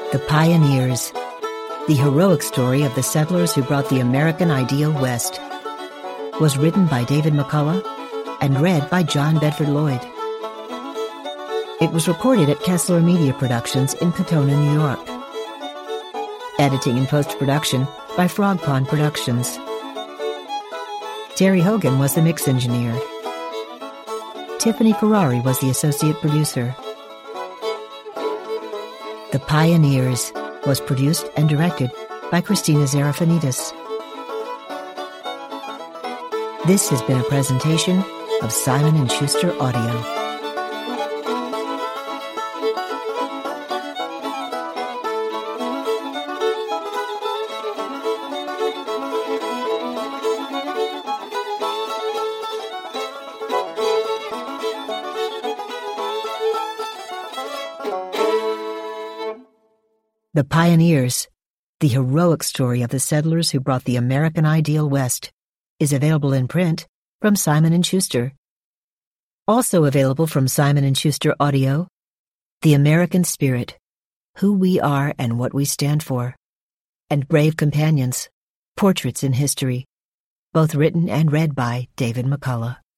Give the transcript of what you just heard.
The Pioneers, the heroic story of the settlers who brought the American ideal west, was written by David McCullough and read by John Bedford Lloyd. It was recorded at Kessler Media Productions in Katona, New York. Editing and post-production by Frog Pond Productions. Terry Hogan was the mix engineer. Tiffany Ferrari was the associate producer. The Pioneers was produced and directed by Christina Zarafanidis. This has been a presentation of Simon & Schuster Audio. The Pioneers, the heroic story of the settlers who brought the American ideal west, is available in print from Simon & Schuster. Also available from Simon & Schuster Audio, The American Spirit, Who We Are and What We Stand For, and Brave Companions, Portraits in History, both written and read by David McCullough.